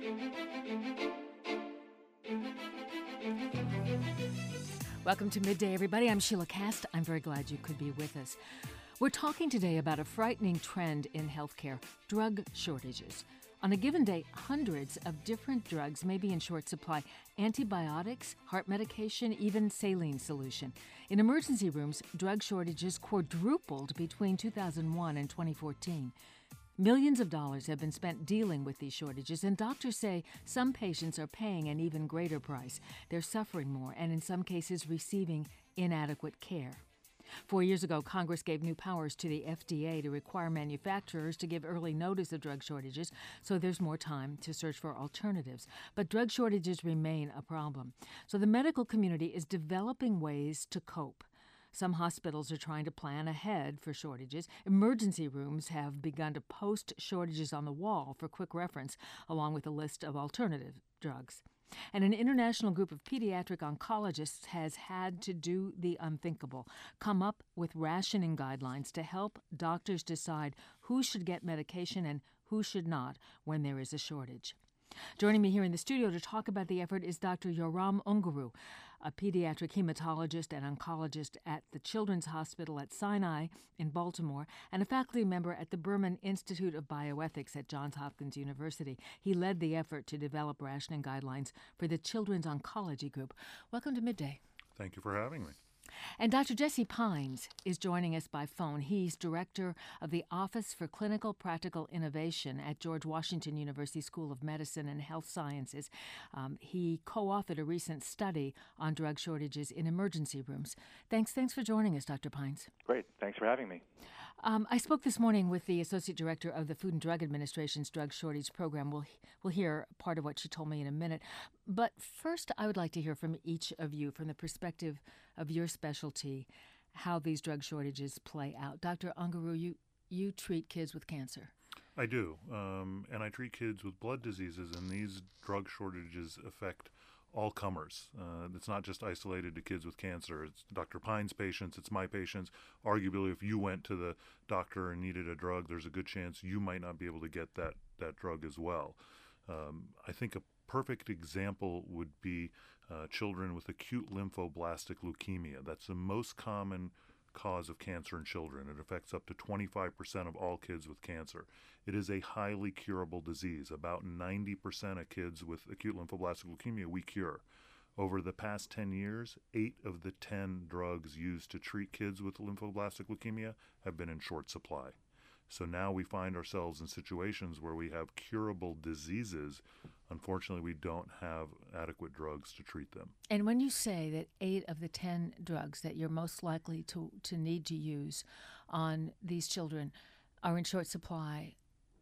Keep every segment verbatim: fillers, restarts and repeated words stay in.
Welcome to Midday, everybody. I'm Sheila Cast. I'm very glad you could be with us. We're talking today about a frightening trend in healthcare, drug shortages. On a given day, hundreds of different drugs may be in short supply. Antibiotics, heart medication, even saline solution. In emergency rooms, drug shortages quadrupled between two thousand one and twenty fourteen. Millions of dollars have been spent dealing with these shortages, and doctors say some patients are paying an even greater price. They're suffering more and in some cases receiving inadequate care. Four years ago, Congress gave new powers to the F D A to require manufacturers to give early notice of drug shortages, so there's more time to search for alternatives. But drug shortages remain a problem. So the medical community is developing ways to cope. Some hospitals are trying to plan ahead for shortages. Emergency rooms have begun to post shortages on the wall for quick reference, along with a list of alternative drugs. And an international group of pediatric oncologists has had to do the unthinkable, come up with rationing guidelines to help doctors decide who should get medication and who should not when there is a shortage. Joining me here in the studio to talk about the effort is Doctor Yoram Unguru, a pediatric hematologist and oncologist at the Children's Hospital at Sinai in Baltimore and a faculty member at the Berman Institute of Bioethics at Johns Hopkins University. He led the effort to develop rationing guidelines for the Children's Oncology Group. Welcome to Midday. Thank you for having me. And Doctor Jesse Pines is joining us by phone. He's director of the Office for Clinical Practical Innovation at George Washington University School of Medicine and Health Sciences. Um, he co-authored a recent study on drug shortages in emergency rooms. Thanks, thanks for joining us, Doctor Pines. Great. Thanks for having me. Um, I spoke this morning with the Associate Director of the Food and Drug Administration's Drug Shortage Program. We'll, we'll hear part of what she told me in a minute. But first, I would like to hear from each of you, from the perspective of your specialty, how these drug shortages play out. Doctor Unguru, you, you treat kids with cancer. I do, um, and I treat kids with blood diseases, and these drug shortages affect all comers. Uh, it's not just isolated to kids with cancer. It's Doctor Pine's patients, it's my patients. Arguably, if you went to the doctor and needed a drug, there's a good chance you might not be able to get that, that drug as well. Um, I think a perfect example would be uh, children with acute lymphoblastic leukemia. That's the most common cause of cancer in children. It affects up to twenty-five percent of all kids with cancer. It is a highly curable disease. About ninety percent of kids with acute lymphoblastic leukemia we cure. Over the past ten years, eight of the ten drugs used to treat kids with lymphoblastic leukemia have been in short supply. So now we find ourselves in situations where we have curable diseases. Unfortunately, we don't have adequate drugs to treat them. And when you say that eight of the ten drugs that you're most likely to, to need to use on these children are in short supply,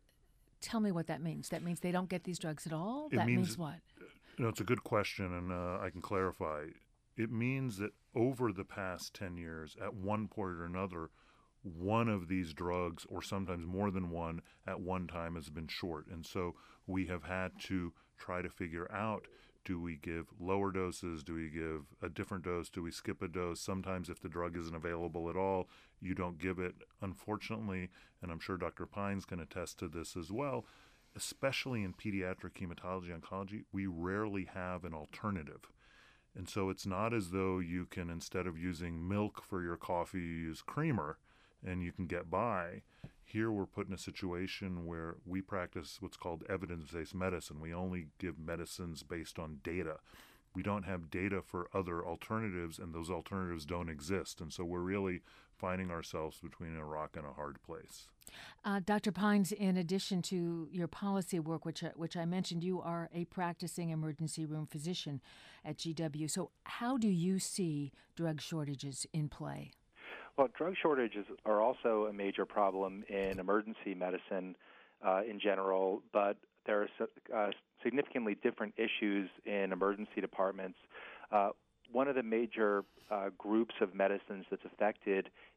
tell me what that means. That means they don't get these drugs at all? It that means, means what? You know, it's a good question, and uh, I can clarify. It means that over the past ten years, at one point or another, one of these drugs, or sometimes more than one, at one time has been short. And so we have had to try to figure out, do we give lower doses? Do we give a different dose? Do we skip a dose? Sometimes if the drug isn't available at all, you don't give it. Unfortunately, and I'm sure Doctor Pines can attest to this as well, especially in pediatric hematology oncology, we rarely have an alternative. And so it's not as though you can, instead of using milk for your coffee, you use creamer and you can get by. Here we're put in a situation where we practice what's called evidence-based medicine. We only give medicines based on data. We don't have data for other alternatives, and those alternatives don't exist. And so we're really finding ourselves between a rock and a hard place. Uh, Doctor Pines, in addition to your policy work, which, I- which I mentioned, you are a practicing emergency room physician at G W. So how do you see drug shortages in play? Well, drug shortages are also a major problem in emergency medicine uh, in general, but there are uh, significantly different issues in emergency departments. Uh, one of the major uh, groups of medicines that's affected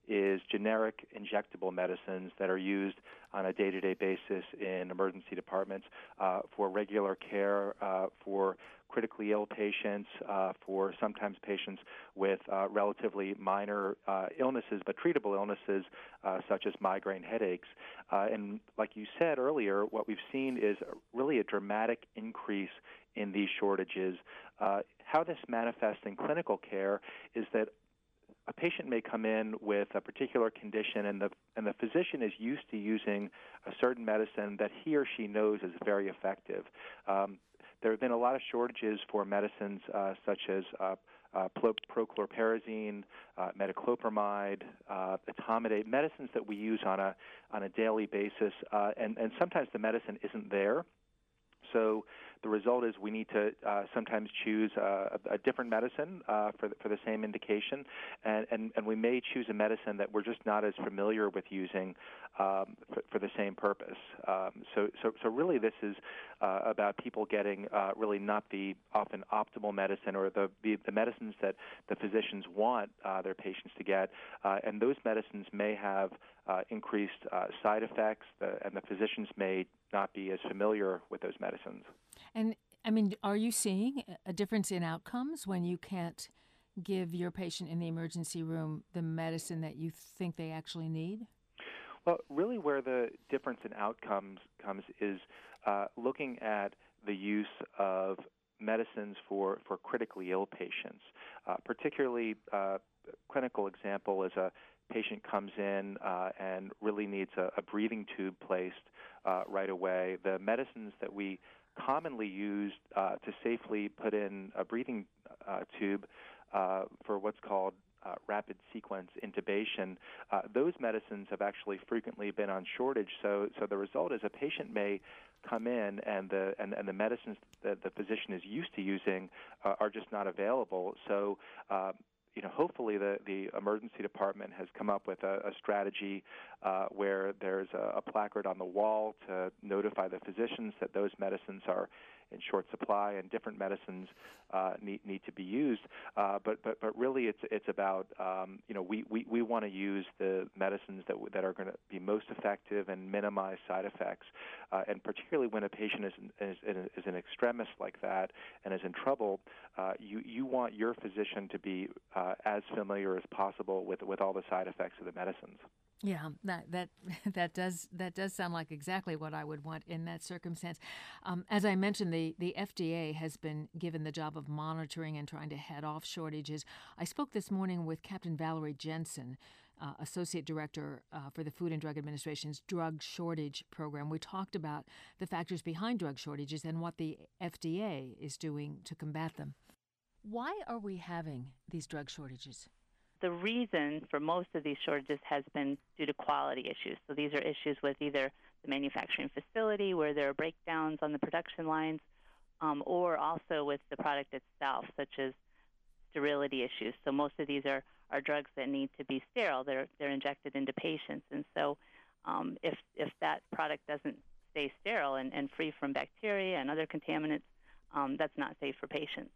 is generic injectable medicines that are used on a day-to-day basis in emergency departments uh, for regular care, uh, for critically ill patients, uh, for sometimes patients with uh, relatively minor uh, illnesses, but treatable illnesses uh, such as migraine headaches. Uh, and like you said earlier, what we've seen is really a dramatic increase in these shortages. Uh, how this manifests in clinical care is that a patient may come in with a particular condition, and the and the physician is used to using a certain medicine that he or she knows is very effective. Um, there have been a lot of shortages for medicines uh, such as uh, uh, prochlorperazine, uh, metoclopramide, uh, etomidate, medicines that we use on a on a daily basis, uh, and and sometimes the medicine isn't there. So the result is we need to uh, sometimes choose uh, a, a different medicine uh, for the, for the same indication, and, and, and we may choose a medicine that we're just not as familiar with using um, for, for the same purpose. Um, so, so, so really, this is uh, about people getting uh, really not the often optimal medicine or the the, the medicines that the physicians want uh, their patients to get, uh, and those medicines may have uh, increased uh, side effects, the, and the physicians may not be as familiar with those medicines. And, I mean, are you seeing a difference in outcomes when you can't give your patient in the emergency room the medicine that you think they actually need? Well, really where the difference in outcomes comes is uh, looking at the use of medicines for, for critically ill patients. Uh, particularly, uh, clinical example is a patient comes in uh, and really needs a, a breathing tube placed uh, right away. The medicines that we commonly use uh, to safely put in a breathing uh, tube uh, for what's called uh, rapid sequence intubation, uh, those medicines have actually frequently been on shortage. So, so the result is a patient may come in and the and, and the medicines that the physician is used to using uh, are just not available. So. Uh, You know, hopefully the, the emergency department has come up with a, a strategy uh, where there's a, a placard on the wall to notify the physicians that those medicines are in short supply and different medicines uh, need need to be used. Uh, but but but really, it's it's about um, you know we, we, we want to use the medicines that that are going to be most effective and minimize side effects. Uh, and particularly when a patient is is, is an extremis like that and is in trouble, uh, you you want your physician to be uh, as familiar as possible with with all the side effects of the medicines. Yeah, that that that does that does sound like exactly what I would want in that circumstance. Um, as I mentioned, the, the F D A has been given the job of monitoring and trying to head off shortages. I spoke this morning with Captain Valerie Jensen, uh, Associate Director uh, for the Food and Drug Administration's Drug Shortage Program. We talked about the factors behind drug shortages and what the F D A is doing to combat them. Why are we having these drug shortages? The reason for most of these shortages has been due to quality issues. So these are issues with either the manufacturing facility where there are breakdowns on the production lines, um, or also with the product itself, such as sterility issues. So most of these are, are drugs that need to be sterile. They're, they're injected into patients. And so um, if, if that product doesn't stay sterile and, and free from bacteria and other contaminants, um, that's not safe for patients.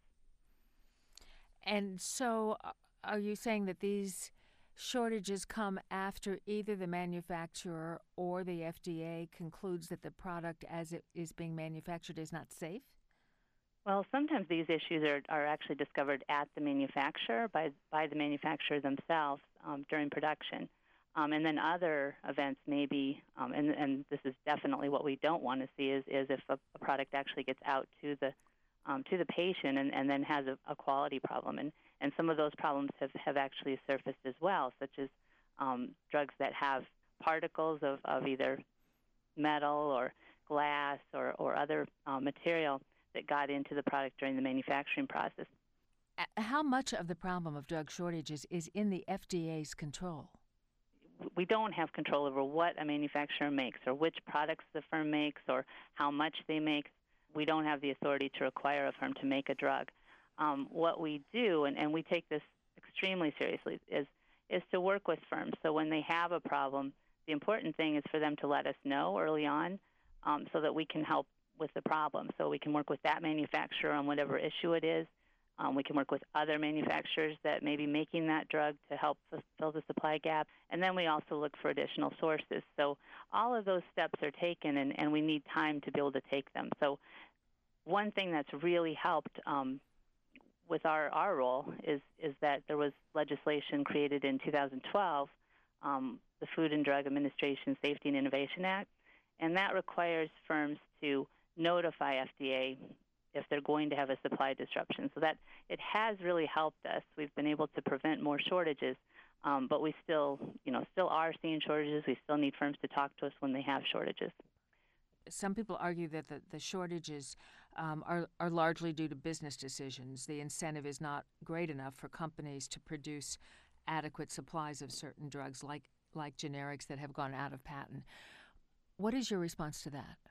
And so... Uh, Are you saying that these shortages come after either the manufacturer or the F D A concludes that the product as it is being manufactured is not safe? Well, sometimes these issues are, are actually discovered at the manufacturer, by, by the manufacturer themselves um, during production. Um, and then other events may be, um, and, and this is definitely what we don't want to see, is, is if a, a product actually gets out to the um, to the patient and, and then has a, a quality problem. And And some of those problems have, have actually surfaced as well, such as um, drugs that have particles of, of either metal or glass or, or other uh, material that got into the product during the manufacturing process. How much of the problem of drug shortages is in the F D A's control? We don't have control over what a manufacturer makes or which products the firm makes or how much they make. We don't have the authority to require a firm to make a drug. Um, what we do, and, and we take this extremely seriously, is is to work with firms. So when they have a problem, the important thing is for them to let us know early on um, so that we can help with the problem. So we can work with that manufacturer on whatever issue it is Um, we can work with other manufacturers that may be making that drug to help fill the supply gap. And then we also look for additional sources. So all of those steps are taken, and, and we need time to be able to take them. So one thing that's really helped um, with our, our role is, is that there was legislation created in two thousand twelve, um, the Food and Drug Administration Safety and Innovation Act, and that requires firms to notify F D A if they're going to have a supply disruption. So that it has really helped us. We've been able to prevent more shortages, um, but we still, you know, still are seeing shortages. We still need firms to talk to us when they have shortages. Some people argue that the, the shortages um, are, are largely due to business decisions. The incentive is not great enough for companies to produce adequate supplies of certain drugs, like like generics that have gone out of patent. What is your response to that?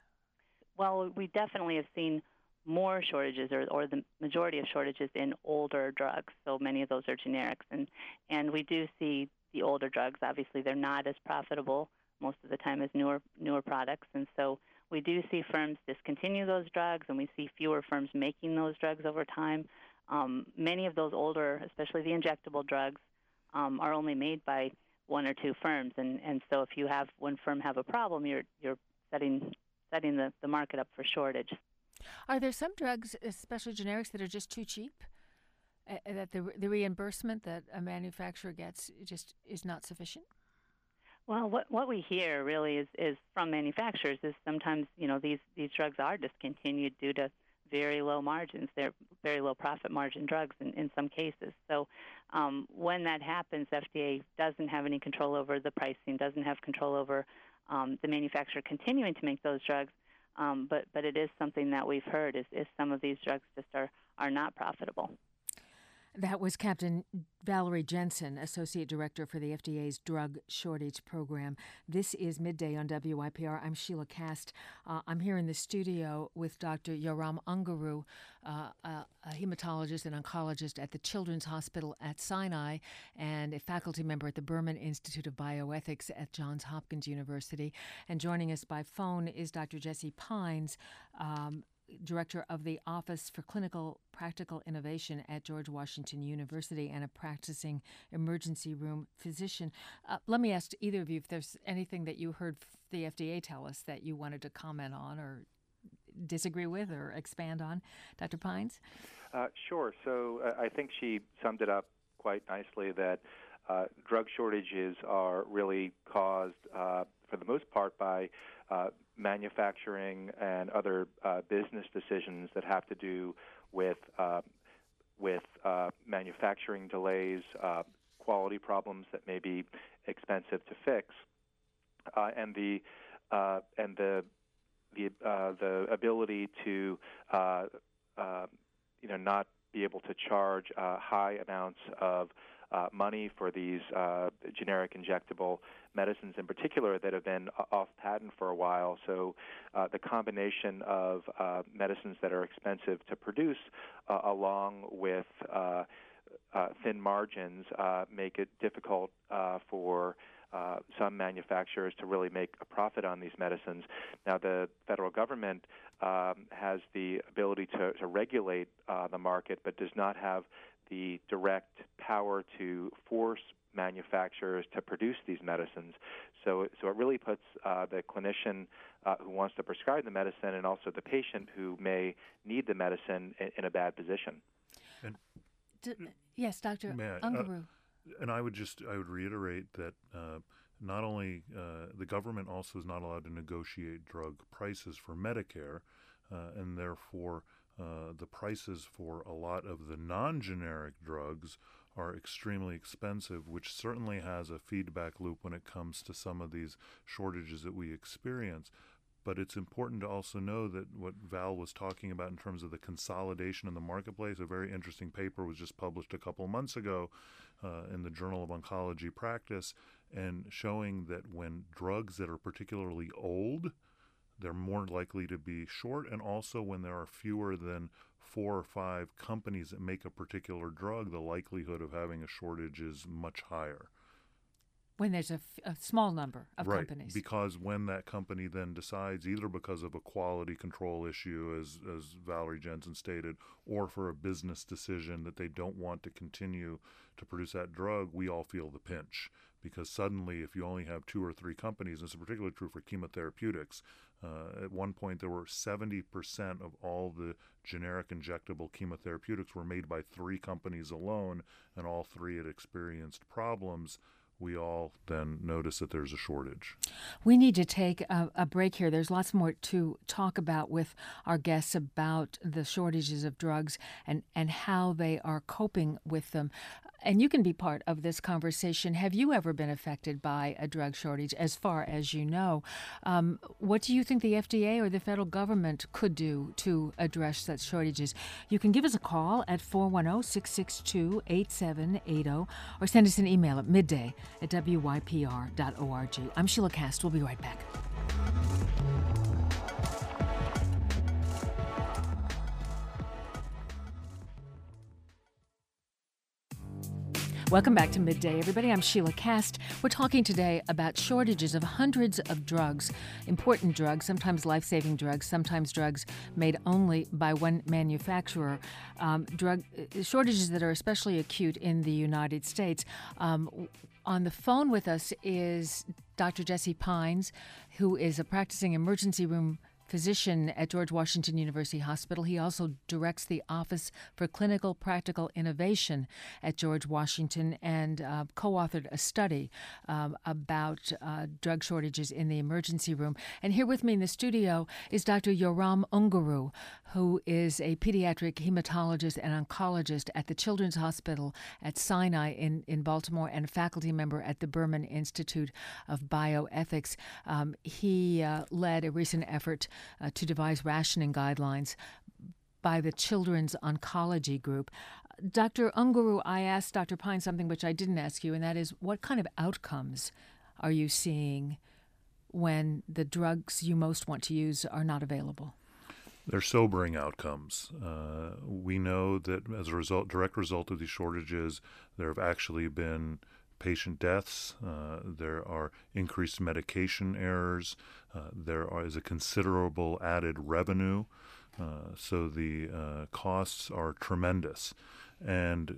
Well, we definitely have seen more shortages, or, or the majority of shortages in older drugs. So many of those are generics. And, and we do see the older drugs. Obviously, they're not as profitable most of the time as newer newer products. And so we do see firms discontinue those drugs, and we see fewer firms making those drugs over time. Um, many of those older, especially the injectable drugs, um, are only made by one or two firms. And, and so if you have one firm have a problem, you're you're setting setting the, the market up for shortage. Are there some drugs, especially generics, that are just too cheap? Uh, that the the reimbursement that a manufacturer gets just is not sufficient? Well, what what we hear really is, is from manufacturers is sometimes, you know, these, these drugs are discontinued due to very low margins. They're very low profit margin drugs in, in some cases. So um, when that happens, F D A doesn't have any control over the pricing, doesn't have control over um, the manufacturer continuing to make those drugs. Um, but, but it is something that we've heard is, is some of these drugs just are, are not profitable. That was Captain Valerie Jensen, Associate Director for the F D A's Drug Shortage Program. This is Midday on W I P R. I'm Sheila Kast. Uh, I'm here in the studio with Doctor Yoram Ungaru, uh, a, a hematologist and oncologist at the Children's Hospital at Sinai and a faculty member at the Berman Institute of Bioethics at Johns Hopkins University. And joining us by phone is Doctor Jesse Pines, um, Director of the Office for Clinical Practical Innovation at George Washington University and a practicing emergency room physician. Uh, let me ask either of you if there's anything that you heard the F D A tell us that you wanted to comment on or disagree with or expand on. Doctor Pines? Uh, sure. So uh, I think she summed it up quite nicely that uh, drug shortages are really caused, uh, for the most part, by uh, manufacturing and other uh, business decisions that have to do with uh, with uh, manufacturing delays, uh, quality problems that may be expensive to fix, uh, and the uh, and the the uh, the ability to uh, uh, you know not be able to charge uh, high amounts of Uh, money for these uh, generic injectable medicines in particular that have been off patent for a while. So uh, the combination of uh, medicines that are expensive to produce uh, along with uh, uh, thin margins uh, make it difficult uh, for uh, some manufacturers to really make a profit on these medicines. Now, the federal government um, has the ability to, to regulate uh, the market, but does not have the direct power to force manufacturers to produce these medicines. So, so it really puts uh, the clinician uh, who wants to prescribe the medicine and also the patient who may need the medicine in, in a bad position. And D- yes, Doctor Ungaru. Uh, and I would just I would reiterate that uh, not only uh, the government also is not allowed to negotiate drug prices for Medicare, uh, and therefore Uh, the prices for a lot of the non-generic drugs are extremely expensive, which certainly has a feedback loop when it comes to some of these shortages that we experience. But it's important to also know that what Val was talking about in terms of the consolidation in the marketplace, a very interesting paper was just published a couple months ago uh, in the Journal of Oncology Practice, and showing that when drugs that are particularly old, they're more likely to be short, and also when there are fewer than four or five companies that make a particular drug, the likelihood of having a shortage is much higher. When there's a, f- a small number of right, companies. Because when that company then decides, either because of a quality control issue, as, as Valerie Jensen stated, or for a business decision that they don't want to continue to produce that drug, we all feel the pinch. Because suddenly, if you only have two or three companies, and this is particularly true for chemotherapeutics, uh, at one point there were seventy percent of all the generic injectable chemotherapeutics were made by three companies alone, and all three had experienced problems. We all then notice that there's a shortage. We need to take a, a break here. There's lots more to talk about with our guests about the shortages of drugs and, and how they are coping with them. And you can be part of this conversation. Have you ever been affected by a drug shortage, as far as you know? Um, what do you think the F D A or the federal government could do to address such shortages? You can give us a call at four one zero, six six two, eight seven eight zero or send us an email at midday at W Y P R dot org. I'm Sheila Cast. We'll be right back. Welcome back to Midday, everybody. I'm Sheila Cast. We're talking today about shortages of hundreds of drugs, important drugs, sometimes life-saving drugs, sometimes drugs made only by one manufacturer, um, drug shortages that are especially acute in the United States. Um, on the phone with us is Doctor Jesse Pines, who is a practicing emergency room physician at George Washington University Hospital. He also directs the Office for Clinical Practical Innovation at George Washington and uh, co-authored a study um, about uh, drug shortages in the emergency room. And here with me in the studio is Doctor Yoram Unguru, who is a pediatric hematologist and oncologist at the Children's Hospital at Sinai in, in Baltimore and a faculty member at the Berman Institute of Bioethics. Um, he uh, led a recent effort Uh, to devise rationing guidelines by the Children's Oncology Group. Doctor Unguru, I asked Doctor Pine something which I didn't ask you, and that is, what kind of outcomes are you seeing when the drugs you most want to use are not available? They're sobering outcomes. Uh, we know that as a result, direct result of these shortages, there have actually been patient deaths. Uh, there are increased medication errors. Uh, there are, is a considerable added revenue. Uh, so the uh, costs are tremendous. And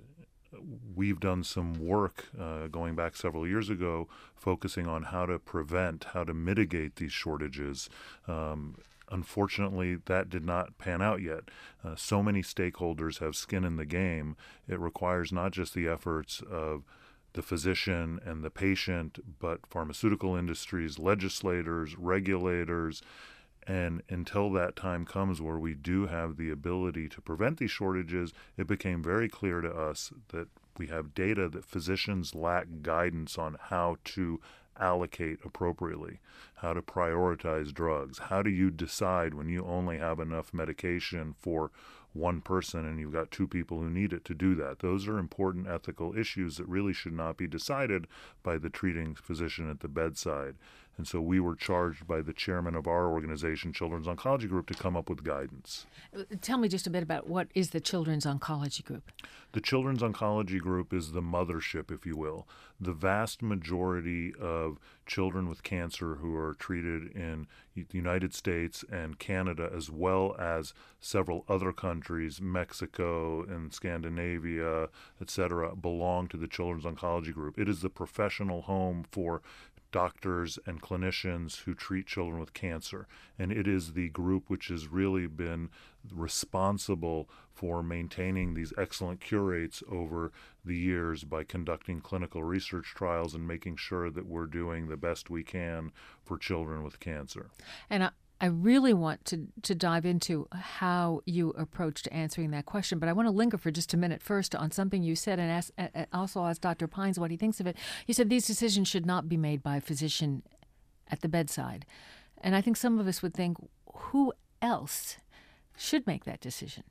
we've done some work uh, going back several years ago focusing on how to prevent, how to mitigate these shortages. Um, Unfortunately, that did not pan out yet. Uh, so many stakeholders have skin in the game. It requires not just the efforts of the physician and the patient, but pharmaceutical industries, legislators, regulators. And until that time comes where we do have the ability to prevent these shortages, it became very clear to us that we have data that physicians lack guidance on how to allocate appropriately, how to prioritize drugs. How do you decide when you only have enough medication for one person and you've got two people who need it to do that? Those are important ethical issues that really should not be decided by the treating physician at the bedside. And so we were charged by the chairman of our organization, Children's Oncology Group, to come up with guidance. Tell me just a bit about what is the Children's Oncology Group? The Children's Oncology Group is the mothership, if you will. The vast majority of children with cancer who are treated in the United States and Canada, as well as several other countries, Mexico and Scandinavia, et cetera, belong to the Children's Oncology Group. It is the professional home for doctors and clinicians who treat children with cancer. And it is the group which has really been responsible for maintaining these excellent cure rates over the years by conducting clinical research trials and making sure that we're doing the best we can for children with cancer. And I, I really want to, to dive into how you approached answering that question, but I want to linger for just a minute first on something you said and ask, uh, also ask Doctor Pines what he thinks of it. You said these decisions should not be made by a physician at the bedside. And I think some of us would think, who else should make that decision?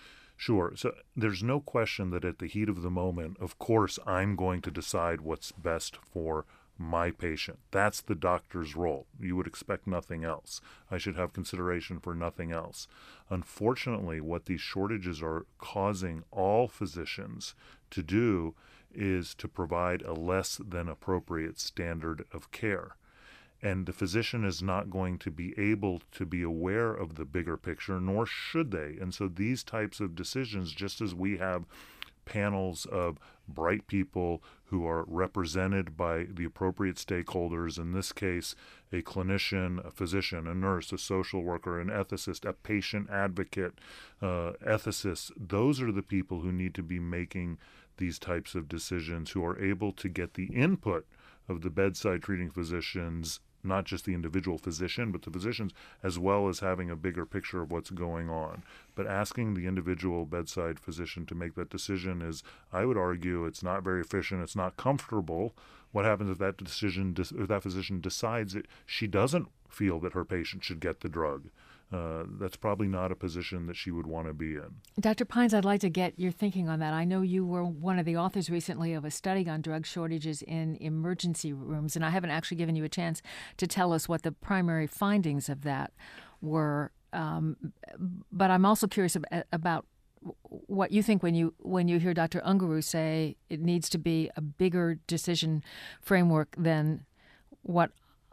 Sure. So there's no question that at the heat of the moment, of course, I'm going to decide what's best for my patient. That's the doctor's role. You would expect nothing else. I should have consideration for nothing else. Unfortunately, what these shortages are causing all physicians to do is to provide a less than appropriate standard of care. And the physician is not going to be able to be aware of the bigger picture, nor should they. And so these types of decisions, just as we have panels of bright people who are represented by the appropriate stakeholders, in this case, a clinician, a physician, a nurse, a social worker, an ethicist, a patient advocate, uh, ethicist, those are the people who need to be making these types of decisions, who are able to get the input of the bedside treating physicians, not just the individual physician, but the physicians, as well as having a bigger picture of what's going on. But asking the individual bedside physician to make that decision is, I would argue, it's not very efficient, it's not comfortable. What happens if that decision, if that physician decides that she doesn't feel that her patient should get the drug? Uh, that's probably not a position that she would want to be in. Doctor Pines, I'd like to get your thinking on that. I know you were one of the authors recently of a study on drug shortages in emergency rooms, and I haven't actually given you a chance to tell us what the primary findings of that were. Um, but I'm also curious ab- about what you think when you when you hear Doctor Ungaru say it needs to be a bigger decision framework than what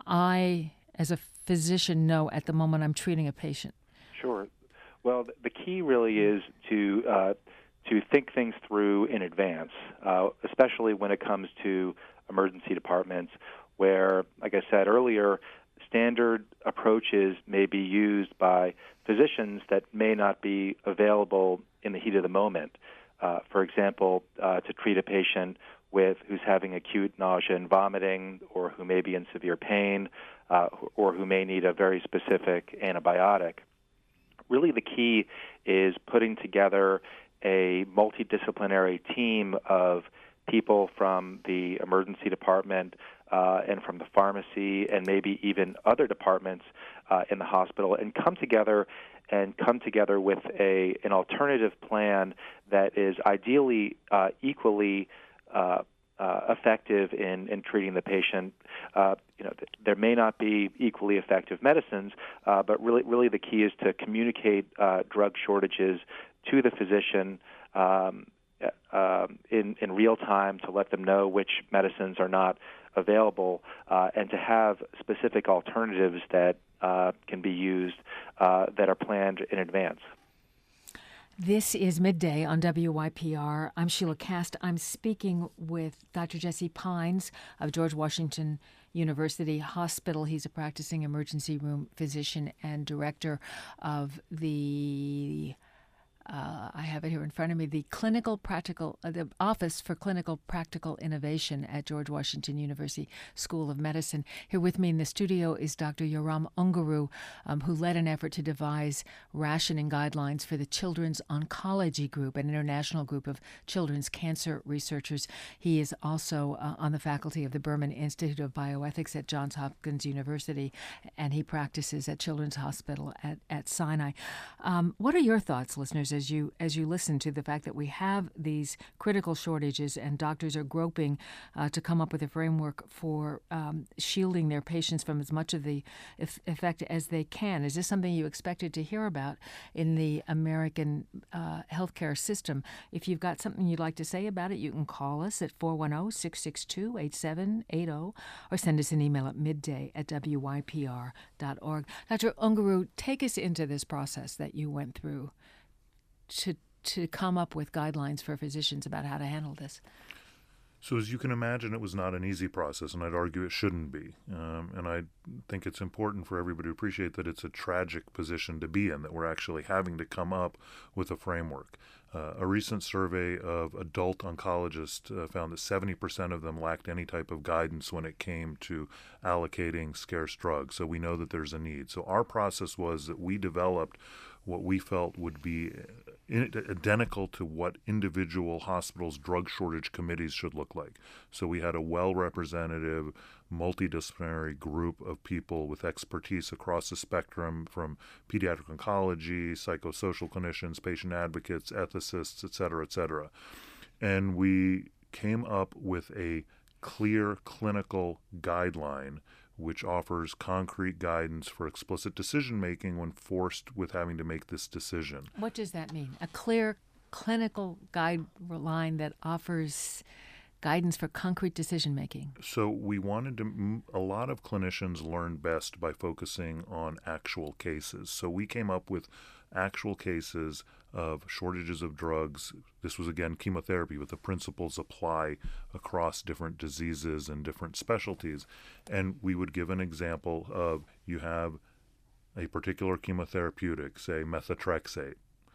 I, as a physician, know at the moment I'm treating a patient. Sure. Well, the key really is to uh, to think things through in advance, uh, especially when it comes to emergency departments, where, like I said earlier, standard approaches may be used by physicians that may not be available in the heat of the moment. Uh, for example, uh, to treat a patient with who's having acute nausea and vomiting, or who may be in severe pain, uh, or who may need a very specific antibiotic. Really, the key is putting together a multidisciplinary team of people from the emergency department uh, and from the pharmacy and maybe even other departments uh, in the hospital, and come together and come together with a an alternative plan that is ideally uh, equally uh, uh, effective in, in treating the patient. Uh, you know, th- there may not be equally effective medicines, uh, but really, really the key is to communicate uh, drug shortages to the physician um, uh, in in real time, to let them know which medicines are not available, uh, and to have specific alternatives that uh, can be used uh, that are planned in advance. This is Midday on W Y P R. I'm Sheila Cast. I'm speaking with Doctor Jesse Pines of George Washington University Hospital. He's a practicing emergency room physician and director of the Uh, I have it here in front of me, the Clinical Practical, uh, the Office for Clinical Practical Innovation at George Washington University School of Medicine. Here with me in the studio is Doctor Yoram Ungaru, um, who led an effort to devise rationing guidelines for the Children's Oncology Group, an international group of children's cancer researchers. He is also uh, on the faculty of the Berman Institute of Bioethics at Johns Hopkins University, and he practices at Children's Hospital at, at Sinai. Um, what are your thoughts, listeners, as you as you listen to the fact that we have these critical shortages and doctors are groping uh, to come up with a framework for um, shielding their patients from as much of the eff- effect as they can? Is this something you expected to hear about in the American uh, healthcare system? If you've got something you'd like to say about it, you can call us at four one zero, six six two, eight seven eight zero or send us an email at midday at w y p r dot org. Doctor Ungaru, take us into this process that you went through to to come up with guidelines for physicians about how to handle this. So as you can imagine, it was not an easy process, and I'd argue it shouldn't be. Um, and I think it's important for everybody to appreciate that it's a tragic position to be in, that we're actually having to come up with a framework. Uh, a recent survey of adult oncologists uh, found that seventy percent of them lacked any type of guidance when it came to allocating scarce drugs. So we know that there's a need. So our process was that we developed what we felt would be identical to what individual hospitals' drug shortage committees should look like. So we had a well-representative, multidisciplinary group of people with expertise across the spectrum, from pediatric oncology, psychosocial clinicians, patient advocates, ethicists, et cetera, et cetera. And we came up with a clear clinical guideline which offers concrete guidance for explicit decision-making when forced with having to make this decision. What does that mean? A clear clinical guideline that offers guidance for concrete decision making? So we wanted to, a lot of clinicians learn best by focusing on actual cases. So we came up with actual cases of shortages of drugs. This was, again, chemotherapy, but the principles apply across different diseases and different specialties. And we would give an example of you have a particular chemotherapeutic, say methotrexate,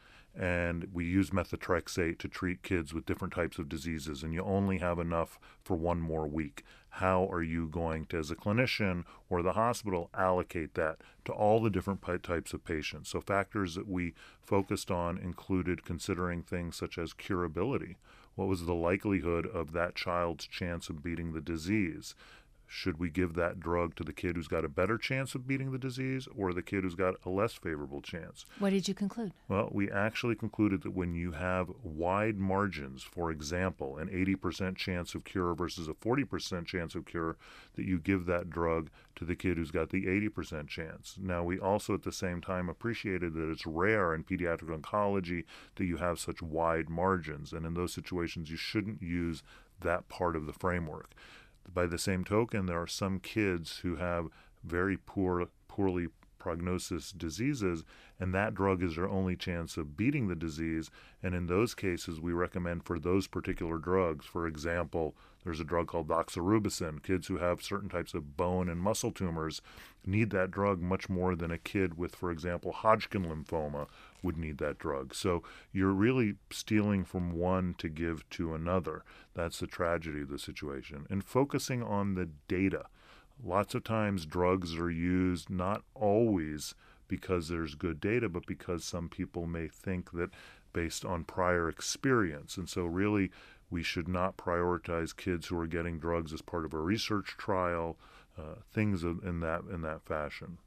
and we use methotrexate to treat kids with different types of diseases, and you only have enough for one more week. How are you going to, as a clinician or the hospital, allocate that to all the different types of patients? So factors that we focused on included considering things such as curability. What was the likelihood of that child's chance of beating the disease? Should we give that drug to the kid who's got a better chance of beating the disease or the kid who's got a less favorable chance? What did you conclude? Well, we actually concluded that when you have wide margins, for example, an eighty percent chance of cure versus a forty percent chance of cure, that you give that drug to the kid who's got the eighty percent chance. Now, we also at the same time appreciated that it's rare in pediatric oncology that you have such wide margins, and in those situations you shouldn't use that part of the framework. By the same token, there are some kids who have very poor, poorly prognosis diseases, and that drug is their only chance of beating the disease. And in those cases, we recommend for those particular drugs, for example, there's a drug called doxorubicin. Kids who have certain types of bone and muscle tumors need that drug much more than a kid with, for example, Hodgkin lymphoma would need that drug. So you're really stealing from one to give to another. That's the tragedy of the situation. And focusing on the data. Lots of times drugs are used not always because there's good data, but because some people may think that based on prior experience. And so really we should not prioritize kids who are getting drugs as part of a research trial, uh, things in that in that fashion.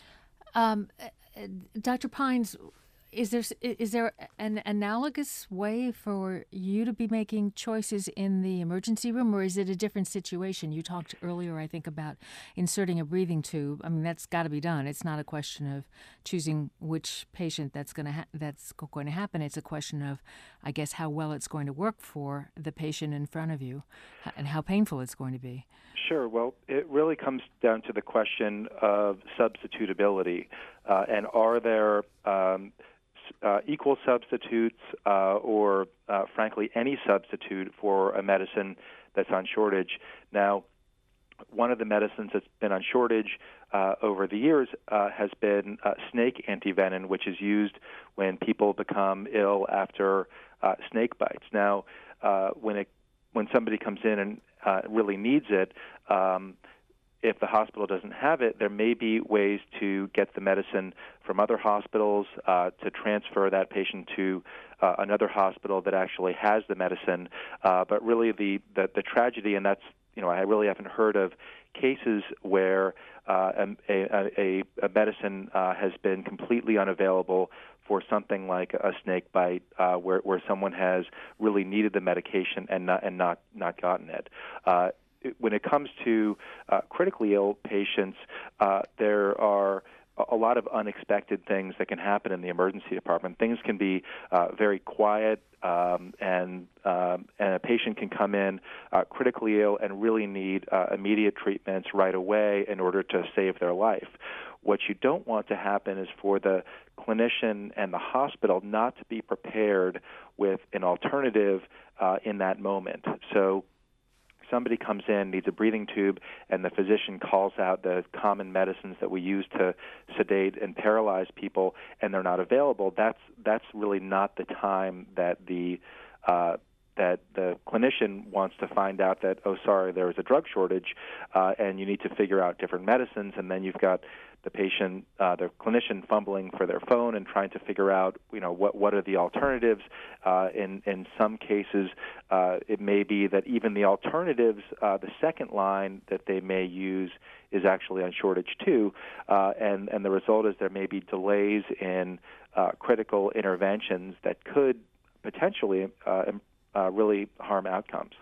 Um, Doctor Pines, is there is there an analogous way for you to be making choices in the emergency room, or is it a different situation? You talked earlier, I think, about inserting a breathing tube. I mean, that's got to be done. It's not a question of choosing which patient that's going to ha- that's going to happen. It's a question of, I guess, how well it's going to work for the patient in front of you, and how painful it's going to be. Sure. Well, it really comes down to the question of substitutability, uh, and are there um, Uh, equal substitutes uh, or, uh, frankly, any substitute for a medicine that's on shortage. Now, one of the medicines that's been on shortage uh, over the years uh, has been uh, snake antivenin, which is used when people become ill after uh, snake bites. Now, uh, when it when somebody comes in and uh, really needs it, um, if the hospital doesn't have it, there may be ways to get the medicine from other hospitals, uh, to transfer that patient to uh, another hospital that actually has the medicine. Uh, but really the, the, the tragedy, and that's, you know, I really haven't heard of cases where uh, a, a, a medicine uh, has been completely unavailable for something like a snake bite, uh, where, where someone has really needed the medication and not, and not, not gotten it. Uh, When it comes to uh, critically ill patients, uh, there are a lot of unexpected things that can happen in the emergency department. Things can be uh, very quiet, um, and um, and a patient can come in uh, critically ill and really need uh, immediate treatments right away in order to save their life. What you don't want to happen is for the clinician and the hospital not to be prepared with an alternative uh, in that moment. So somebody comes in, needs a breathing tube, and the physician calls out the common medicines that we use to sedate and paralyze people, and they're not available, that's that's really not the time that the uh, that the clinician wants to find out that, oh, sorry, there is a drug shortage, uh, and you need to figure out different medicines, and then you've got the patient, uh, the clinician fumbling for their phone and trying to figure out, you know, what what are the alternatives. Uh, in in some cases, uh, it may be that even the alternatives, uh, the second line that they may use, is actually on shortage too, uh, and and the result is there may be delays in uh, critical interventions that could potentially uh, uh, really harm outcomes.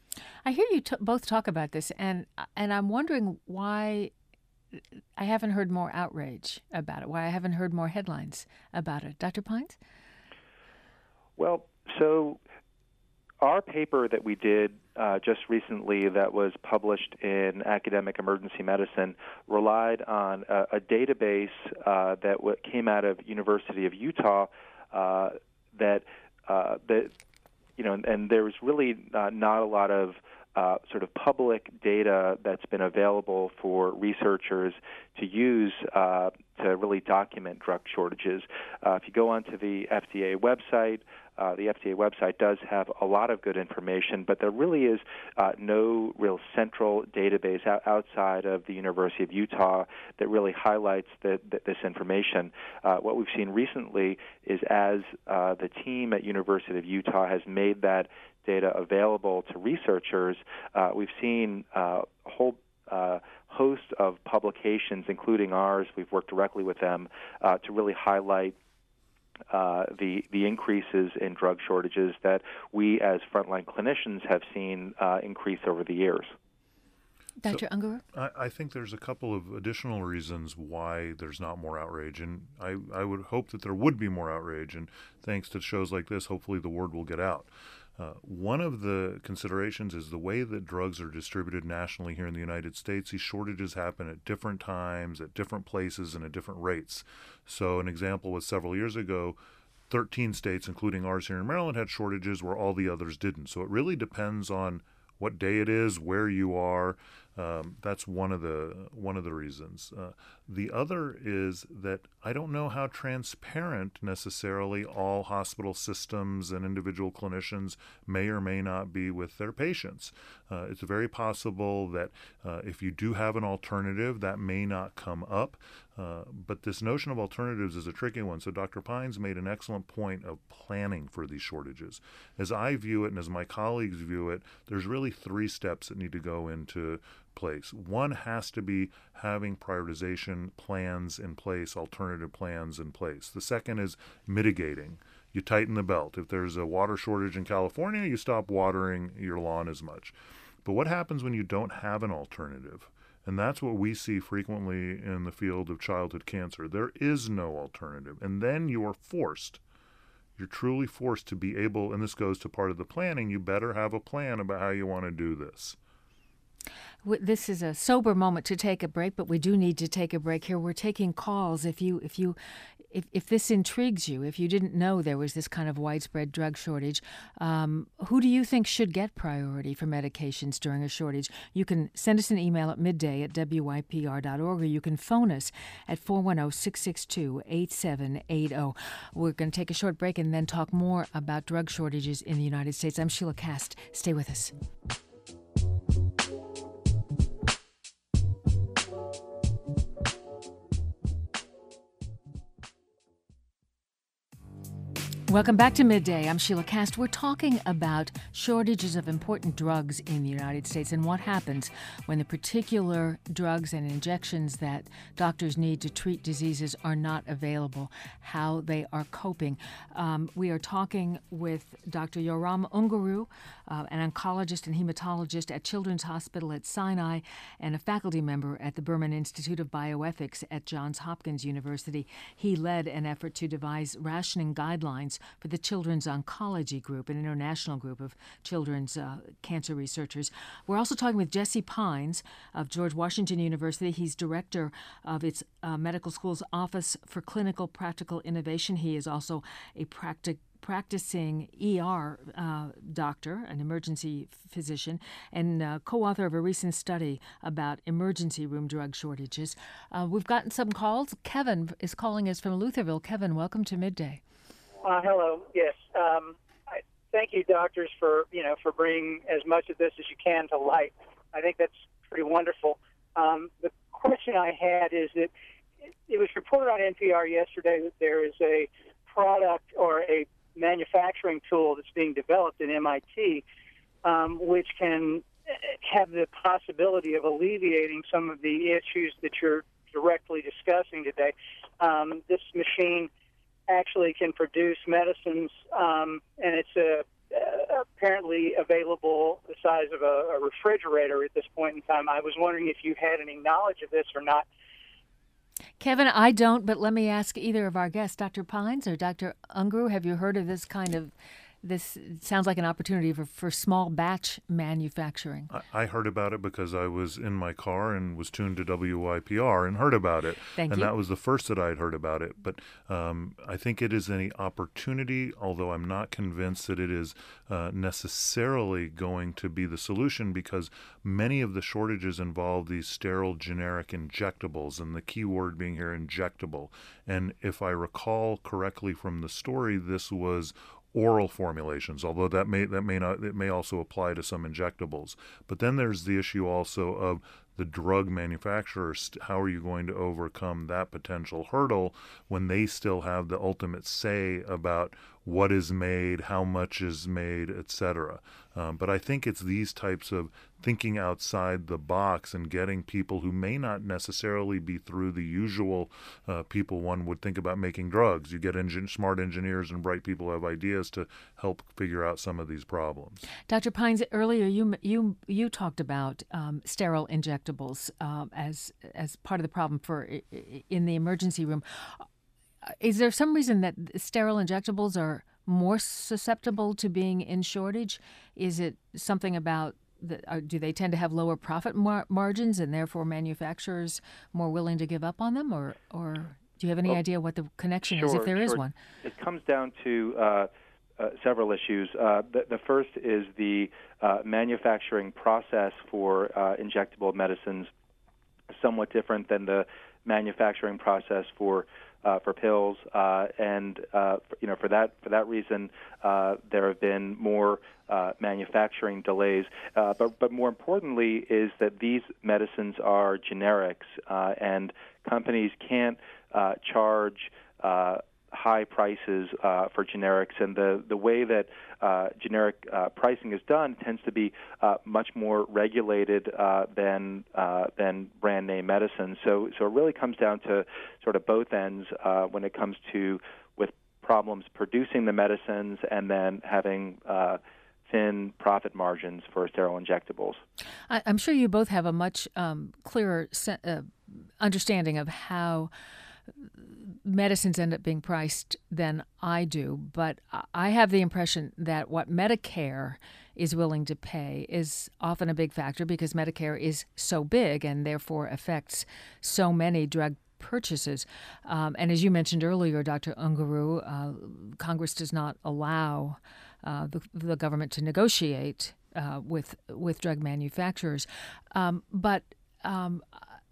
I hear you t- both talk about this, and and I'm wondering why I haven't heard more outrage about it, why I haven't heard more headlines about it. Doctor Pines? Well, so our paper that we did uh, just recently that was published in Academic Emergency Medicine relied on a, a database uh, that w- came out of University of Utah uh, that uh, that you know, and, and there was really uh, not a lot of uh, sort of public data that's been available for researchers to use uh, to really document drug shortages. Uh, if you go onto the F D A website, uh, the F D A website does have a lot of good information, but there really is uh, no real central database out- outside of the University of Utah that really highlights the, the, this information. Uh, what we've seen recently is as uh, the team at University of Utah has made that data available to researchers, uh, we've seen uh, a whole uh, host of publications, including ours. We've worked directly with them uh, to really highlight uh, the the increases in drug shortages that we as frontline clinicians have seen uh, increase over the years. Doctor So, Ungerer? I, I think there's a couple of additional reasons why there's not more outrage, and I, I would hope that there would be more outrage, and thanks to shows like this, hopefully the word will get out. Uh, one of the considerations is the way that drugs are distributed nationally here in the United States. These shortages happen at different times, at different places, and at different rates. So an example was several years ago, thirteen states, including ours here in Maryland, had shortages where all the others didn't. So it really depends on what day it is, where you are. Um, that's one of the one of the reasons. Uh, the other is that I don't know how transparent necessarily all hospital systems and individual clinicians may or may not be with their patients. Uh, it's very possible that uh, if you do have an alternative, that may not come up. Uh, but this notion of alternatives is a tricky one. So Doctor Pines made an excellent point of planning for these shortages. As I view it and as my colleagues view it, there's really three steps that need to go into place. One has to be having prioritization plans in place, alternative plans in place. The second is mitigating. You tighten the belt. If there's a water shortage in California, you stop watering your lawn as much. But what happens when you don't have an alternative? And that's what we see frequently in the field of childhood cancer. There is no alternative. And then you are forced, you're truly forced to be able, and this goes to part of the planning, you better have a plan about how you want to do this. This is a sober moment to take a break, but we do need to take a break here. We're taking calls. If you, if you, if, if this intrigues you, if you didn't know there was this kind of widespread drug shortage, um, who do you think should get priority for medications during a shortage? You can send us an email at midday at W Y P R dot org, or you can phone us at four one zero, six six two, eight seven eight zero. We're going to take a short break and then talk more about drug shortages in the United States. I'm Sheila Kast. Stay with us. Welcome back to Midday. I'm Sheila Kast. We're talking about shortages of important drugs in the United States and what happens when the particular drugs and injections that doctors need to treat diseases are not available, how they are coping. Um, we are talking with Doctor Yoram Ungerer, uh, an oncologist and hematologist at Children's Hospital at Sinai and a faculty member at the Berman Institute of Bioethics at Johns Hopkins University. He led an effort to devise rationing guidelines for the Children's Oncology Group, an international group of children's uh, cancer researchers. We're also talking with Jesse Pines of George Washington University. He's director of its uh, medical school's Office for Clinical Practical Innovation. He is also a practic practicing E R uh, doctor, an emergency physician, and uh, co-author of a recent study about emergency room drug shortages. Uh, we've gotten some calls. Kevin is calling us from Lutherville. Kevin, welcome to Midday. Uh, hello. Yes. Um, I, thank you, doctors, for you know for bringing as much of this as you can to light. I think that's pretty wonderful. Um, the question I had is that it, it was reported on N P R yesterday that there is a product or a manufacturing tool that's being developed at M I T, um, which can have the possibility of alleviating some of the issues that you're directly discussing today. Um, this machine actually can produce medicines, um, and it's uh, uh, apparently available the size of a, a refrigerator at this point in time. I was wondering if you had any knowledge of this or not. Kevin, I don't, but let me ask either of our guests, Doctor Pines or Doctor Ungerer, have you heard of this kind of this sounds like an opportunity for, for small batch manufacturing. I, I heard about it because I was in my car and was tuned to W Y P R and heard about it. Thank and you. that was the first that I had heard about it. But um, I think it is an opportunity, although I'm not convinced that it is uh, necessarily going to be the solution, because many of the shortages involve these sterile generic injectables, and the key word being here injectable. And if I recall correctly from the story, this was oral formulations, although that may that may not it may also apply to some injectables. But then there's the issue also of the drug manufacturers. How are you going to overcome that potential hurdle when they still have the ultimate say about what is made, how much is made, et cetera? Um, but I think it's these types of thinking outside the box and getting people who may not necessarily be through the usual uh, people one would think about making drugs. You get engin- smart engineers and bright people who have ideas to help figure out some of these problems. Doctor Pines, earlier you you you talked about um, sterile injectables um, as as part of the problem for in the emergency room. Is there some reason that sterile injectables are more susceptible to being in shortage? Is it something about the, uh, do they tend to have lower profit mar- margins and therefore manufacturers more willing to give up on them, or or do you have any well, idea what the connection sure, is, if there sure. is one? It comes down to uh, uh, several issues. Uh, the, the first is the uh, manufacturing process for uh, injectable medicines, somewhat different than the manufacturing process for Uh, for pills, uh, and uh, for, you know, for that for that reason, uh, there have been more uh, manufacturing delays. Uh, but but more importantly is that these medicines are generics, uh, and companies can't uh, charge uh, high prices uh, for generics, and the the way that uh, generic uh, pricing is done tends to be uh, much more regulated uh, than uh, than brand name medicine. So so it really comes down to sort of both ends uh, when it comes to with problems producing the medicines and then having uh, thin profit margins for sterile injectables. I, I'm sure you both have a much um, clearer se- uh, understanding of how medicines end up being priced than I do, but I have the impression that what Medicare is willing to pay is often a big factor, because Medicare is so big and therefore affects so many drug purchases. Um, and as you mentioned earlier, Doctor Unguru, uh, Congress does not allow uh, the, the government to negotiate uh, with with drug manufacturers. Um, but um,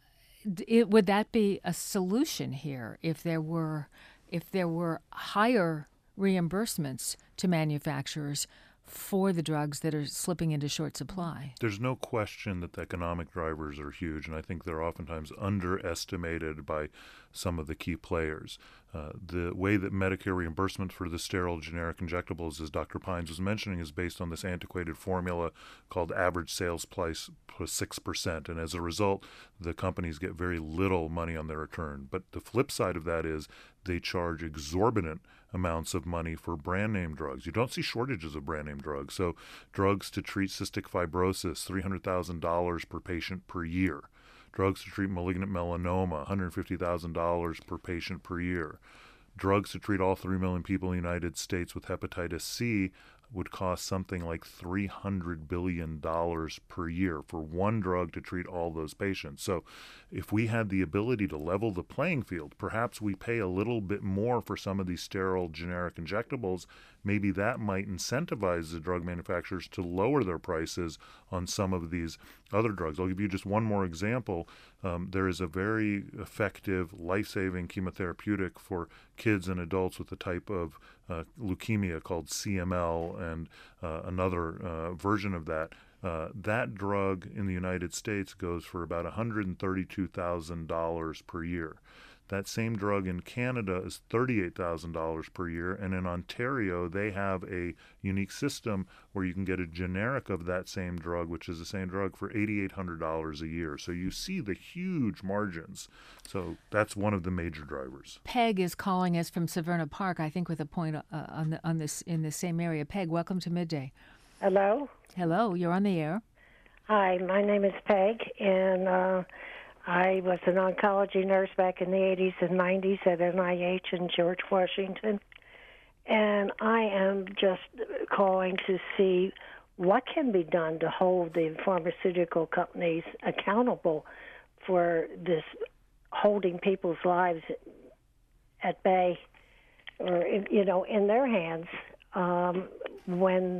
It, would that be a solution here if there were if there were higher reimbursements to manufacturers for the drugs that are slipping into short supply? There's no question that the economic drivers are huge, and I think they're oftentimes underestimated by some of the key players. Uh, the way that Medicare reimbursement for the sterile generic injectables, as Doctor Pines was mentioning, is based on this antiquated formula called average sales price plus six percent. And as a result, the companies get very little money on their return. But the flip side of that is they charge exorbitant amounts of money for brand name drugs. You don't see shortages of brand name drugs. So drugs to treat cystic fibrosis, three hundred thousand dollars per patient per year. Drugs to treat malignant melanoma, one hundred fifty thousand dollars per patient per year. Drugs to treat all three million people in the United States with hepatitis C would cost something like three hundred billion dollars per year for one drug to treat all those patients. So if we had the ability to level the playing field, perhaps we pay a little bit more for some of these sterile generic injectables. Maybe that might incentivize the drug manufacturers to lower their prices on some of these other drugs. I'll give you just one more example. Um, there is a very effective, life-saving chemotherapeutic for kids and adults with a type of uh, leukemia called C M L, and uh, another uh, version of that. Uh, that drug in the United States goes for about one hundred thirty-two thousand dollars per year. That same drug in Canada is thirty-eight thousand dollars per year, and in Ontario they have a unique system where you can get a generic of that same drug, which is the same drug, for eight thousand eight hundred dollars a year. So you see the huge margins. So that's one of the major drivers. Peg is calling us from Severna Park, I think, with a point uh, on the, on this in the same area. Peg, welcome to Midday. Hello. Hello, you're on the air. Hi, my name is Peg, and uh, I was an oncology nurse back in the eighties and nineties at N I H in George Washington. And I am just calling to see what can be done to hold the pharmaceutical companies accountable for this holding people's lives at bay, or you know, in their hands. Um, when,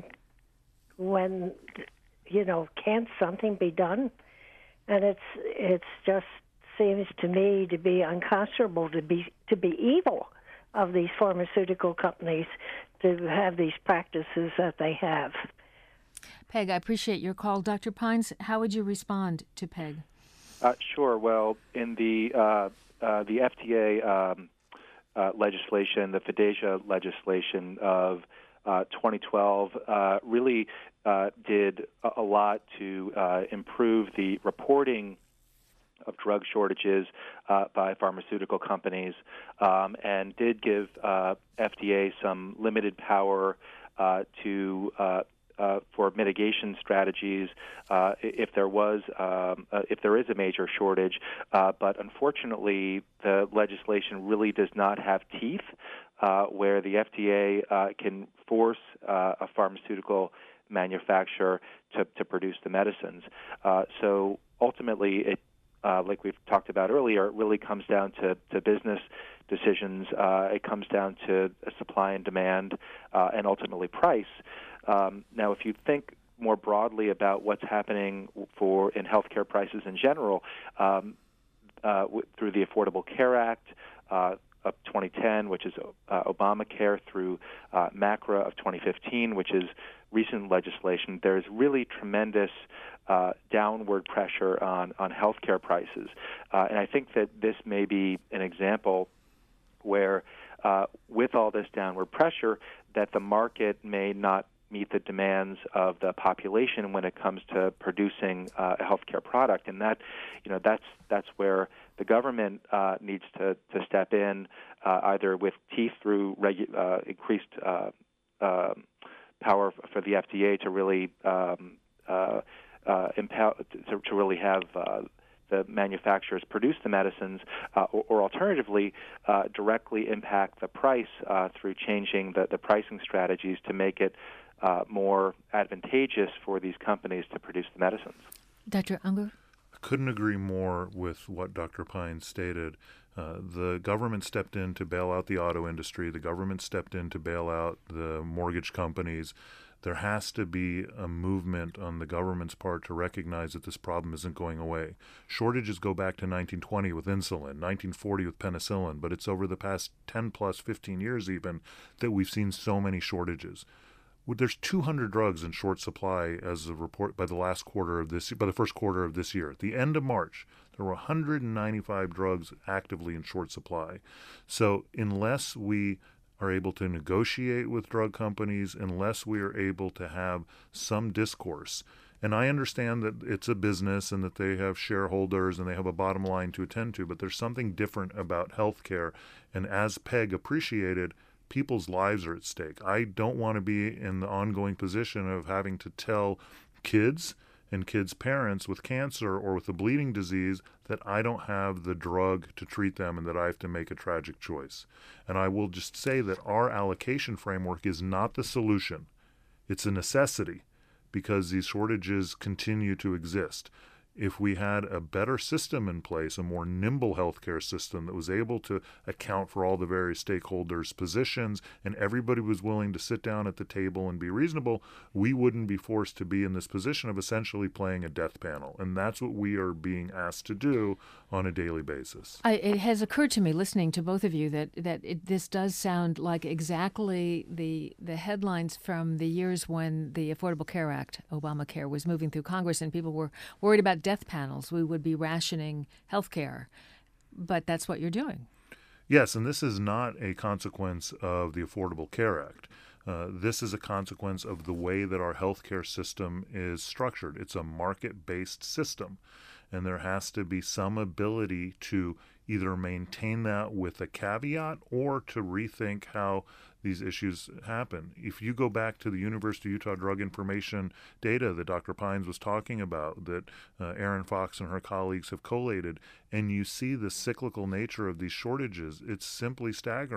when, you know, can't something be done? And it's it's just seems to me to be unconscionable to be to be evil of these pharmaceutical companies to have these practices that they have. Peg, I appreciate your call. Doctor Pines, how would you respond to Peg? Uh, sure. Well, in the uh, uh, the F D A um, uh, legislation, the FDASIA legislation of uh, twenty twelve, uh, really uh, did a, a lot to uh, improve the reporting of drug shortages uh, by pharmaceutical companies, um, and did give uh, F D A some limited power uh, to uh, uh, for mitigation strategies uh, if there was um, uh, if there is a major shortage. Uh, but unfortunately, the legislation really does not have teeth, uh, where the F D A uh, can force uh, a pharmaceutical manufacturer to, to produce the medicines. Uh, so ultimately, it Uh, like we've talked about earlier, it really comes down to, to business decisions. Uh, it comes down to supply and demand, uh, and ultimately price. Um, now, if you think more broadly about what's happening for in healthcare prices in general, um, uh, w- through the Affordable Care Act uh, of twenty ten, which is uh, Obamacare, through uh, MACRA of twenty fifteen, which is recent legislation, there's really tremendous uh, downward pressure on, on healthcare prices. Uh, and I think that this may be an example where, uh, with all this downward pressure, that the market may not meet the demands of the population when it comes to producing uh, a healthcare product, and that, you know, that's that's where the government uh, needs to to step in, uh, either with teeth through regu- uh, increased uh, uh, power for the F D A to really um, uh, uh, empower to, to really have uh, the manufacturers produce the medicines, uh, or, or alternatively, uh, directly impact the price uh, through changing the, the pricing strategies to make it uh, more advantageous for these companies to produce the medicines. Doctor Unger? I couldn't agree more with what Doctor Pine stated. Uh, the government stepped in to bail out the auto industry. The government stepped in to bail out the mortgage companies. There has to be a movement on the government's part to recognize that this problem isn't going away. Shortages go back to nineteen twenty with insulin, nineteen forty with penicillin, but it's over the past ten plus, fifteen years even, that we've seen so many shortages. There's two hundred drugs in short supply as a report by the last quarter of this, by the first quarter of this year. At the end of March, there were one hundred ninety-five drugs actively in short supply. So unless we are able to negotiate with drug companies, unless we are able to have some discourse, and I understand that it's a business and that they have shareholders and they have a bottom line to attend to, but there's something different about healthcare. And as Peg appreciated, people's lives are at stake. I don't want to be in the ongoing position of having to tell kids and kids' parents with cancer or with a bleeding disease that I don't have the drug to treat them and that I have to make a tragic choice. And I will just say that our allocation framework is not the solution. It's a necessity because these shortages continue to exist. If we had a better system in place, a more nimble healthcare system that was able to account for all the various stakeholders' positions, and everybody was willing to sit down at the table and be reasonable, we wouldn't be forced to be in this position of essentially playing a death panel. And that's what we are being asked to do on a daily basis. I, it has occurred to me, listening to both of you, that that it, this does sound like exactly the the headlines from the years when the Affordable Care Act, Obamacare, was moving through Congress, and people were worried about death panels. We would be rationing health care. But that's what you're doing. Yes, and this is not a consequence of the Affordable Care Act. Uh, this is a consequence of the way that our healthcare system is structured. It's a market-based system, and there has to be some ability to either maintain that with a caveat or to rethink how these issues happen. If you go back to the University of Utah drug information data that Doctor Pines was talking about, that uh, Erin Fox and her colleagues have collated, and you see the cyclical nature of these shortages, it's simply staggering.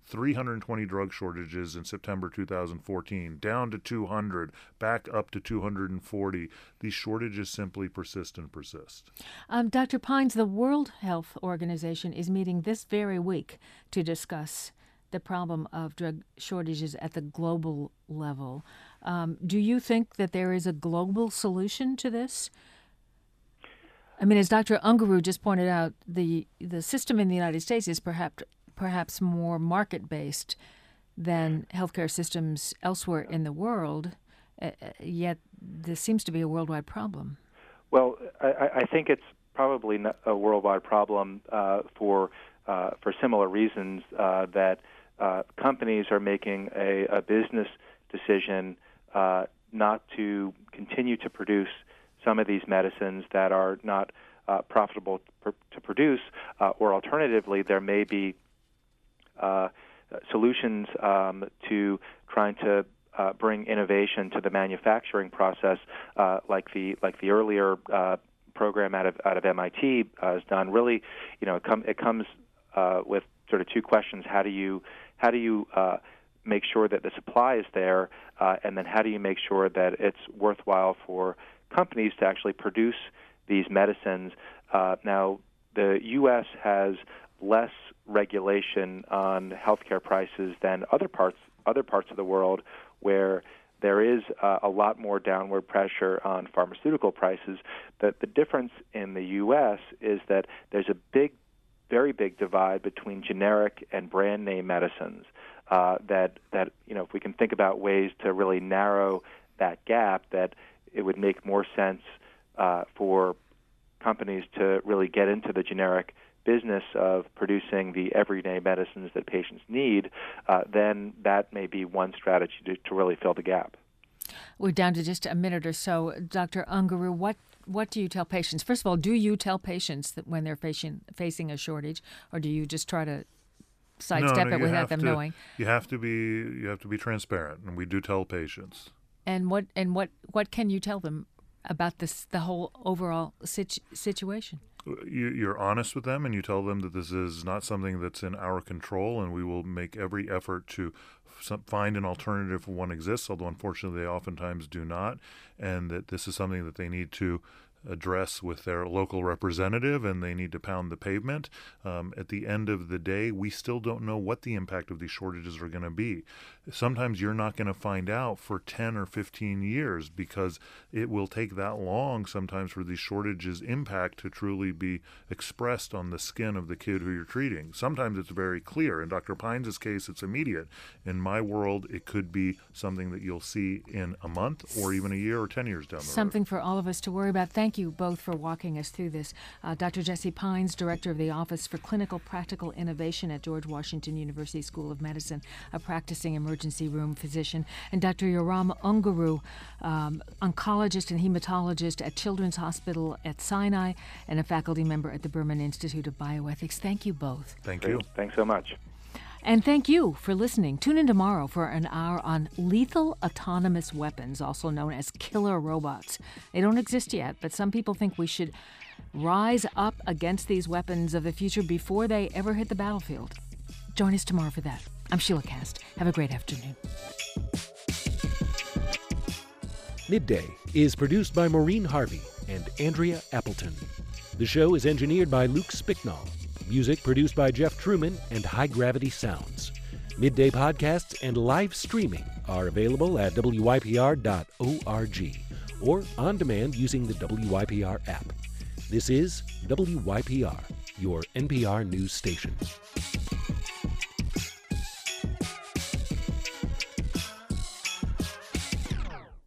three hundred twenty drug shortages in September two thousand fourteen, down to two hundred, back up to two hundred forty. These shortages simply persist and persist. Um, Doctor Pines, the World Health Organization is meeting this very week to discuss the problem of drug shortages at the global level. Um, do you think that there is a global solution to this? I mean, as Doctor Ungaru just pointed out, the the system in the United States is perhaps perhaps more market-based than healthcare systems elsewhere in the world, uh, yet this seems to be a worldwide problem. Well, I, I think it's probably not a worldwide problem uh, for uh, for similar reasons uh, that uh, companies are making a, a business decision uh, not to continue to produce some of these medicines that are not uh, profitable pr- to produce, uh, or alternatively, there may be uh, solutions um, to trying to uh, bring innovation to the manufacturing process, uh, like the like the earlier uh, program out of out of M I T uh, has done. Really, you know, it, com- it comes uh, with sort of two questions: how do you how do you uh, make sure that the supply is there, uh, and then how do you make sure that it's worthwhile for companies to actually produce these medicines? Uh, now, the U S has less regulation on healthcare prices than other parts other parts of the world, where there is uh, a lot more downward pressure on pharmaceutical prices. The, the difference in the U S is that there's a big, very big divide between generic and brand name medicines. Uh, that that you know, if we can think about ways to really narrow that gap, that it would make more sense uh, for companies to really get into the generic business of producing the everyday medicines that patients need, uh, then that may be one strategy to, to really fill the gap. We're down to just a minute or so. Doctor Ungaru, what, what do you tell patients? First of all, do you tell patients that when they're facing, facing a shortage, or do you just try to sidestep no, no, it without them to, knowing? You have to be you have to be transparent, and we do tell patients. And what and what, what can you tell them about this the whole overall situ- situation? You, you're honest with them, and you tell them that this is not something that's in our control, and we will make every effort to f- find an alternative when one exists, although unfortunately they oftentimes do not, and that this is something that they need to address with their local representative, and they need to pound the pavement. Um, at the end of the day, we still don't know what the impact of these shortages are going to be. Sometimes you're not going to find out for ten or fifteen years, because it will take that long sometimes for these shortages' impact to truly be expressed on the skin of the kid who you're treating. Sometimes it's very clear. In Doctor Pines' case, it's immediate. In my world, it could be something that you'll see in a month or even a year or ten years down the road. Something for all of us to worry about. Thank you both for walking us through this. Uh, Doctor Jesse Pines, Director of the Office for Clinical Practical Innovation at George Washington University School of Medicine, a practicing emergency room physician, and Doctor Yoram Ungaru, um, oncologist and hematologist at Children's Hospital at Sinai, and a faculty member at the Berman Institute of Bioethics. Thank you both. Thank you. Thanks so much. And thank you for listening. Tune in tomorrow for an hour on lethal autonomous weapons, also known as killer robots. They don't exist yet, but some people think we should rise up against these weapons of the future before they ever hit the battlefield. Join us tomorrow for that. I'm Sheila Cast. Have a great afternoon. Midday is produced by Maureen Harvey and Andrea Appleton. The show is engineered by Luke Spicknall. Music produced by Jeff Truman and High Gravity Sounds. Midday podcasts and live streaming are available at W Y P R dot org or on demand using the W Y P R app. This is W Y P R, your N P R news station.